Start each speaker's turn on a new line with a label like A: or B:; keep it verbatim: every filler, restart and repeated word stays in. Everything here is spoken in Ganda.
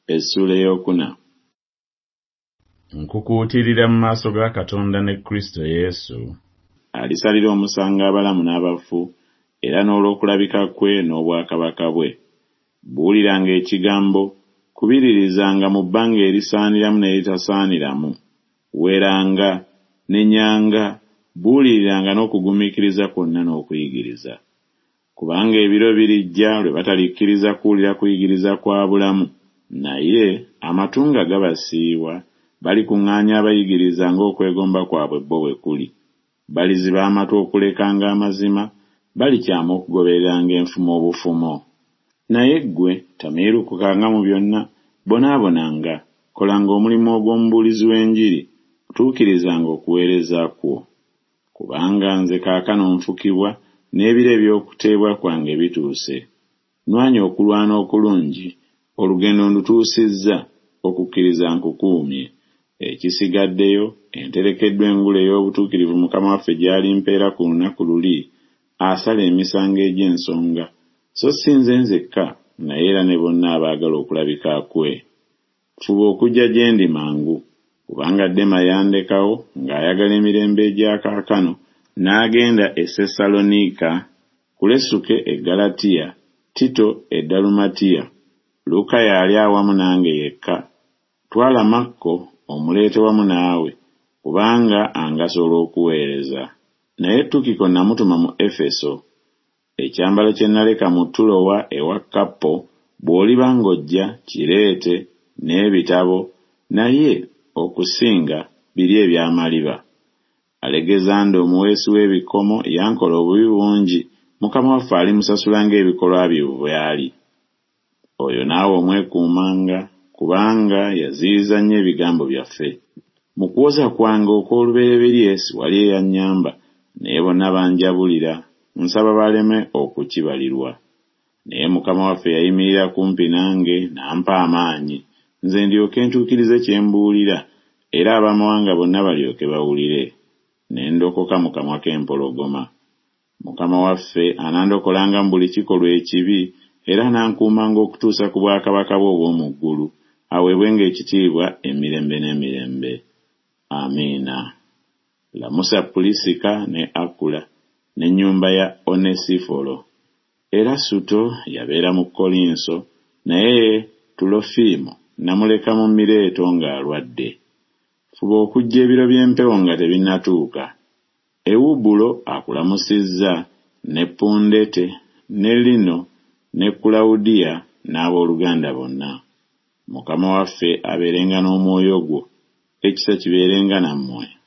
A: Essula eyokuna.
B: Nkukuutirira mu maaso ga Katonda ne Kristo Yesu,
A: alisalira omusango abalamu n'abafu, era n'olw'okulabika kwe n'obwakabaka bwe. Buuliranga ekigambo, kubiririzanga mu bbanga erisaaniramu n'eritasaaniramu. Weranga, nenyanga, buuliriranga n'okugumiikiriza kwonna n'okuyigiriza. Kubanga ebiro birijja lwe batalikkiriza kuwulira kuyigiriza kwa bulamu, naye amatunga gabasiiwa, balikuŋŋaanya abayigiriza ng'okwegomba kwabwe bo bwe kuli. Baliziba amatu okulekanga amazima, balikyama okugobereranga enfumo obufumo. Naye ggwe tamiirukukanga mu byonna, bonaabonanga, kolanga omulimu ogw'omubuulizi w'enjiri, tuukirizanga okuweereza kwo. Kubanga nze kaakano nfukibwa, n'ebiro eby'okuteebwa kwange bituuse. Nwanye okulwana okulungi, olugendo ndutuusizza, okukkiriza nkukuumye. Ekisigaddeyo, enterekeddwa engule ey'obutuukirivu Mukama waffe gy'alimpeera ku lunaku luli, asala emisango egy'ensonga, so si nze nzekka, naye era ne bonna abaagala okulabika kwe. Fuba okujja gye ndi mangu, kubanga Dema yandekawo ng'ayagala emirembe egya kaakano, n'agenda e Sessaloniika, Kulesuke e Galatiya, Tito e Dalumatiya. Luka yali awamu nange yekka. Twala Makko omuleete wamu naawe, kubanga angasobola okuweereza. Naye Tukiko namutuma mu Efeso. Ekyambalo kye naleka mu Tulowa ewa Kappo, bw'oliba ng'ojja kireete, n'ebitabo, naye okusinga biri eby'amaliba. Alegezanda omuweesi w'ebikomo yankola obubi bungi, Mukama waffe alimusasula ng'ebikolwa bye bw'ali. Oyo naawe omwekuumanga, kubanga yaziyiza nnyo ebigambo byaffe. Mu kwoza kwange okw'olubereberye siwali eyannyamba, naye bonna banjabulira, nsaba baleme okukibalirwa. Naye Mukama waffe yayimirira kumpi nange n'ampa amaanyi, nze ndyoke ntuukirize kye mbuulira, era abamawanga bonna balyoke bawulire. Ne ndokoka mu kamwa k'empologoma. Mukama waffe anandokolanga mu buli kikolwa ekibi, era nankuumanga okutuusa ku bwakabaka bwe obw'omu ggulu, aweebwenga ekitiibwa emirembe n'emirembe. Amiina. Lamusa Pulisika ne Akula n'ennyumba ya Onesifolo. Erasuto yabeera mu Kolinso, naye Tulofiimo namuleka mu Mireeto ng'alwadde. Fuba okujja ebiro by'empewo nga tebinnatuuka. Ewubulo akulamusizza, ne Pundete, ne Lino, ne Kulawudiya n'abooluganda bonna. Mukama waffe abeerenga n'omwoyo gwo, ekisa kibeerenga nammwe.